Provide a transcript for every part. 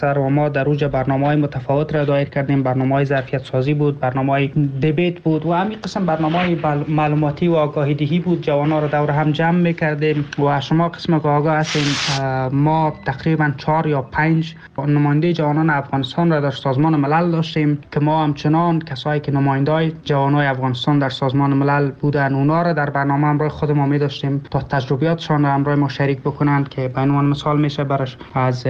و ما در اوج برنامه‌های متفاوت را دایر کردیم. برنامه‌های ظرفیت سازی بود، برنامه‌های دیبیت بود و همین قسم برنامه‌های معلوماتی و آگاهی دهی بود. جوان‌ها را دور هم جمع می‌کردیم و شما قسم که آگاه هستین ما تقریبا 4 یا 5 نماینده جوانان افغانستان را در سازمان ملل داشتیم که ما همچنان کسایی که نمایندای جوانای افغانستان در سازمان ملل بودن اونا را در برنامه همراه خود ما می داشتیم تا تجربیاتشان را همراه ما شریک بکنند که به عنوان مثال میشه برش از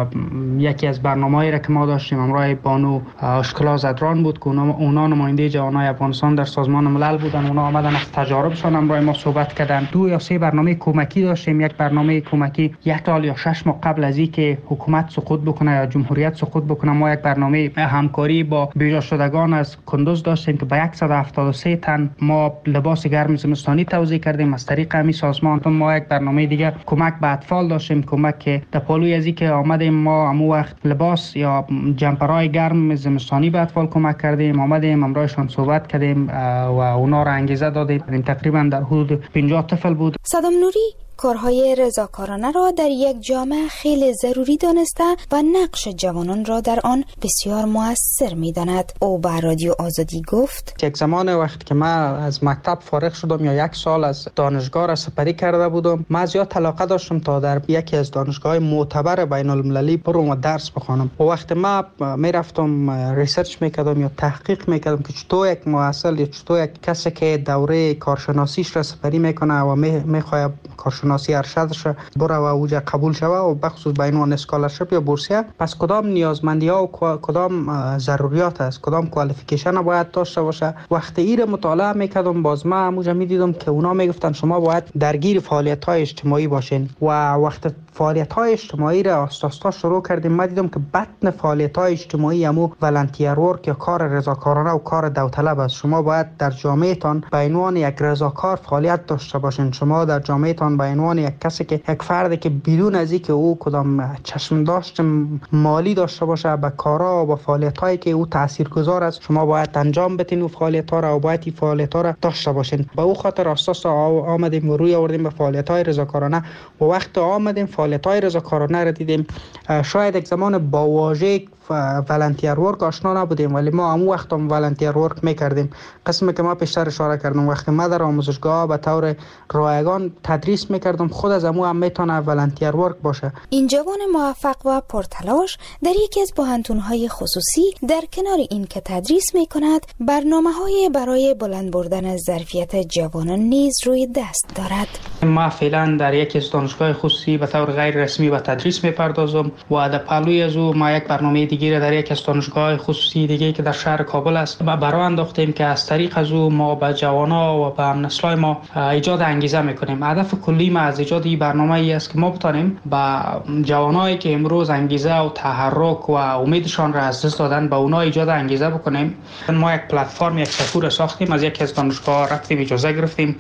یکی از برنامه‌ای را که ما داشتیم همراه بانو اشکلا زدران بود که اونا نماینده جوانای افغانستان در سازمان ملل بودن. اونا آمدن از تجاربشان همراه ما صحبت کردن. 2 یا 3 برنامه کمکی داشتیم. یک برنامه کمکی 1 سال یا 6 ماه قبل از اینکه حکومت سقوط بکنه یا جمهوریت سقوط بکنه ما یک برنامه همکاری با بیجا شدگان از کندوز داشتیم که با 173 تن ما لباس گرم زمستانی توزیع کردیم از طریق همین سازمان. ما یک برنامه دیگه کمک به اطفال داشتیم، کمک که در پالوی از اینکه آمدیم ما همون وقت لباس یا جمپرهای گرم زمستانی به اطفال کمک کردیم، آمدیم همراهشان صحبت کردیم و اونا را انگیزه دادیم. تقریبا در حدود 50 طفل بود. صدام نوری کارهای رضاکارانه را در یک جامعه خیلی ضروری دانسته و نقش جوانان را در آن بسیار مؤثر می‌داند. او به رادیو آزادی گفت: یک زمان وقتی که من از مکتب فارغ شدم یا 1 سال از دانشگاه را سپری کرده بودم، من زیاد علاقه داشتم تا در یکی از دانشگاه‌های معتبر بین المللی برم و درس بخوانم. و وقتی من میرفتم ریسرچ میکردم یا تحقیق میکردم که چطور یک محصل یا چطور یک کسی که دوره کارشناسیش را سپری میکنه و میخواد کارشناسی ارشدش بره و اوجا قبول شوه و بخصوص به عنوان اسکالرشپ یا بورسیه، پس کدام نیازمندی‌ها و کدام ضروریات است، کدام کوالیفیکیشن باید داشته باشه. وقتی این مطالعه میکردم باز من همونجا میدیدم که اونا میگفتن شما باید درگیر فعالیت‌های اجتماعی باشین و وقتی فعالیت‌های اجتماعی را آستاستا شروع کردیم من دیدم که بطن فعالیت‌های اجتماعی همو والنتیر ورک یا کار رضاکارانه و کار داوطلب است. شما باید در جامعهتان به عنوان یک رضاکار فعالیت داشته باشین. شما در جامعهتان به عنوان یک کسی که یک فردی که بدون از اینکه او کدام چشم داشت مالی داشته باشه به کارا و به فعالیت‌هایی که او تاثیرگذار است شما باید انجام بدین و فعالیت‌ها را و باید این فعالیت‌ها را داشته باشین. به او خاطر اساس آمدیم و روی آوردیم به فعالیت‌های رضاکارانه و وقت آمدیم فعالیت‌های رضاکارانه را دیدیم. شاید یک زمان با واژه والنتیر ورک آشنا نبودیم ولی ما همون وقت هم والنتیر ورک میکردیم. قسمی که ما پیشتر اشاره کردم وقتی ما در آموزشگاه به طور رایگان تدریس میکردم خود از همون هم میتونه والنتیر ورک باشه. این جوان موفق و پرتلاش در یکی از بحران‌های خصوصی در کنار این که تدریس میکند برنامه‌های برای بلند بردن ظرفیت جوانان نیز روی دست دارد. ما فعلا در یکی از دانشگاه خصوصی به طور غیر رسمی به تدریس میپردازم و در پهلوی از او ما یک برنامه دیگه در یک از دانشگاه خصوصی دیگه که در شهر کابل است برای انداختیم که از طریق از او ما به جوانا و به هم‌نسلای ما ایجاد انگیزه میکنیم. هدف کلی ما از ایجاد این برنامه ای است که ما بتونیم به جوانایی که امروز انگیزه و تحرک و امیدشان را از دست دادن به اونها ایجاد انگیزه بکنیم. ما یک پلتفرم یک سکور ساختیم، از یکی از دانشگاه رفتیم اجازه گرفتیم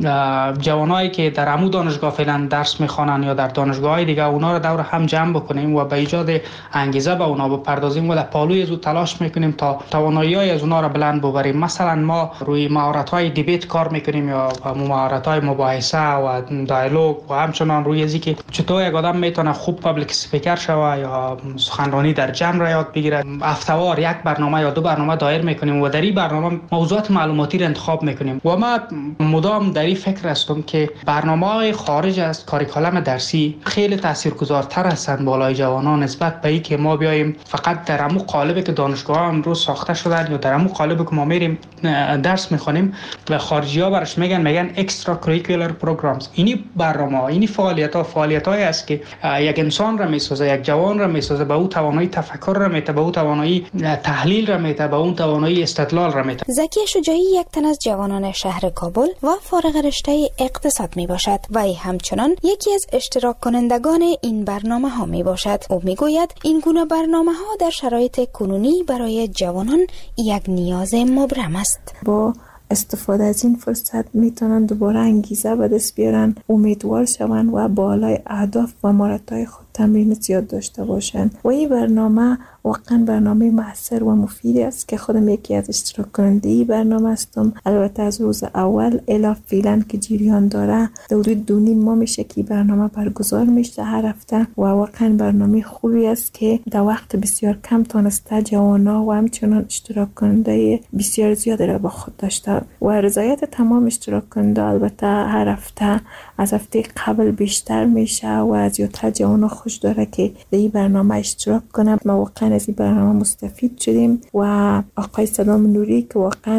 جوانایی که در عمو دانشگاه فعلا درس میخوانن یا در دانشگاه‌های دیگه اونا رو دور هم جمع بکنیم و به ایجاد انگیزه به اونا بپردازیم و در پالوی از تلاش میکنیم تا توانایی‌های از اونا رو بلند ببریم. مثلا ما روی مهارت‌های دیبیت کار میکنیم یا مهارت‌های مباحثه و دیالوگ و همچنان روی ازی که چطور یک آدم میتونه خوب پابلیک اسپیکر شوه یا سخنرانی در جمع را یاد بگیره. هفته‌وار یک برنامه یا 2 برنامه دایر میکنیم و در این برنامه موضوعات معلوماتی را انتخاب میکنیم و ما مدام در این فکر هستم که برنامه‌های خارج از کاریکولم درسی خیلی تاثیرگذارتر هستند بالای جوانان نسبت به اینکه ما بیایم فقط در همون قالبی که دانشگاه‌ها امروز ساخته شدن یا در همون قالبی که ما میریم درس میخونیم و خارجی‌ها برش میگن اکسترا کریکولر پروگرامز. اینی برنامه‌ها، اینی فعالیت‌هایی است که یک انسان را میسازه، یک جوان را میسازه، به او توانایی تفکر را میده، به او توانایی تحلیل را میده، به اون توانایی استدلال را میده. زکی شجاعی یک تن از جوانان شهر کابل و فارغ رشته اقتصاد می باشد و همچنان یکی از اشتراک کنندگان این برنامه ها می باشد. او می گوید این گونه برنامه ها در شرایط کنونی برای جوانان یک نیاز مبرم است. با استفاده از این فرصت میتونن دوباره انگیزه به دست بیارن، امیدوار شون و بالای اهداف و مهارت‌های خود تمرین زیاد داشته باشن و این برنامه واقعا برنامه مؤثر و مفیدی است که خودم یکی از اشتراک کننده ای برنامه هستم. البته از روز اول الی فعلا که جریان داره حدود 2.5 ماه میشه که برنامه برگزار میشه هر هفته و واقعا برنامه خوبی است که در وقت بسیار کم تونسته جوانا و همچنان اشتراک کننده بسیار زیاد را با خود داشته و رضایت تمام اشتراک کننده البته هر هفته از هفته قبل بیشتر میشه و زیادتر جوانا خوش داره که در این برنامه اشتراک کنه. ما واقعا از این برنامه مستفید شدیم و آقای صدام نوری که واقعا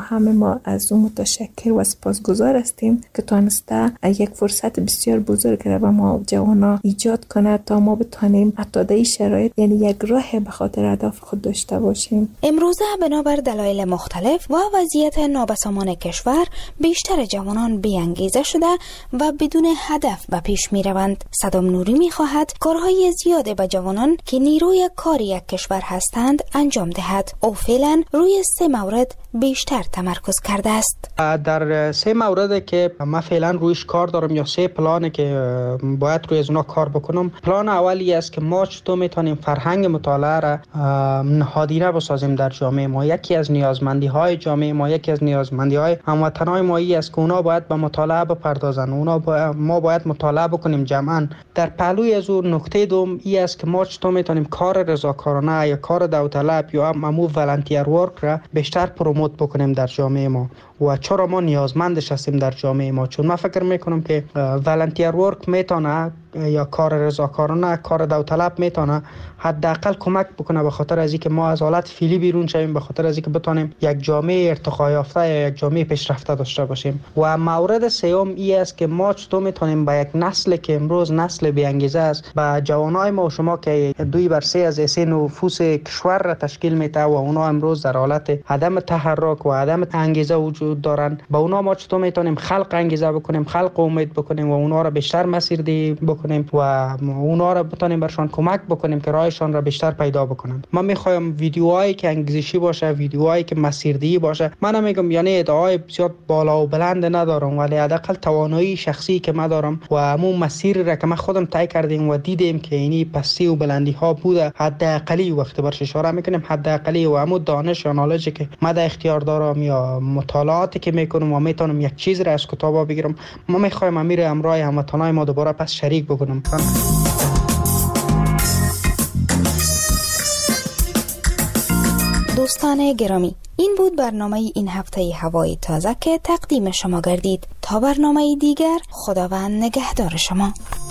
ما از اون متشکر و سپاسگزار هستیم که تونسته یک فرصت بسیار بزرگ را به ما جوانا ایجاد کنه تا ما بتونیم حتی در این شرایط یعنی یک راه به خاطر اهداف خود داشته باشیم. امروزه بنابر دلایل مختلف و وضعیت نابسامان کشور بیشتر جوانان بی‌انگیزه شده و بدون هدف به پیش می روند. صدام نوری می خواهد کارهای زیاده به جوانان که نیروی کار یک کشور هستند انجام دهد. او فعلا روی 3 مورد بیشتر تمرکز کرده است. در 3 مورد که من فعلا رویش کار دارم یا 3 پلانه که باید روی از اونا کار بکنم. پلان اولی است که ما چطور میتونیم فرهنگ مطالعه را نهادینه بسازیم در جامعه ما. یکی از نیازمندی های جامعه ما، یکی از نیازمندی های هموطنان ما است که اونا باید به مطالعه بپردازن. ما باید مطالعه بکنیم جمعا. در پهلوی از اون نکته دوم این است که ما چطور میتونیم کار رضاکارانه یا کار داوطلب یا امو والنتیر ورک را بیشتر پروموت بکنیم در جامعه ما و چرا ما نیازمندش هستیم در جامعه ما. چون من فکر میکنم که والنتیر ورک میتونه یا کار رضاکارانه، کار داوطلب میتونه حداقل کمک بکنه به خاطر از اینکه ما از حالت فعلی بیرون شویم، به خاطر از اینکه بتونیم یک جامعه ارتقا یافته یا یک جامعه پیشرفته داشته باشیم. و مورد سوم این است که ما چطور میتونیم با یک نسل که امروز نسل بی انگیزه است، با جوانای ما و شما که 2/3 از ایسه نفوس کشور را تشکیل میده و اونا امروز در حالت عدم تحرک و عدم انگیزه وجود دارن، با اونا ما چطور میتونیم خلق انگیزه بکنیم، خلق امید بکنیم و اونا را بیشتر مسیردهی بکنیم و اونا را بتونیم برشان کمک بکنیم که راهشان را بیشتر پیدا بکنن. من میخوایم ویدیوهایی که انگیزشی باشه، ویدیوهایی که مسیردهی باشه. من نمیگم یعنی ادعای بسیار بالا و بلند ندارم، ولی حداقل توانایی شخصی که من دارم و همون مسیر را که من خودم طی کردیم و دیدیم که اینی پستی و بلندی ها بوده، حداقلی وقت برش اشاره میکنیم، حداقلی و همون دانش یا نالجی که من در اختیار دارم یا مطالعاتی که میکنم و میتونم یک چیز را از کتابا بگیرم، ما میخوایم امیر امرای هموطنای ما دوباره پس شریک بکنم. دوستان گرامی، این بود برنامه این هفته هوای تازه که تقدیم شما گردید. تا برنامه دیگر، خداوند نگهدار شما.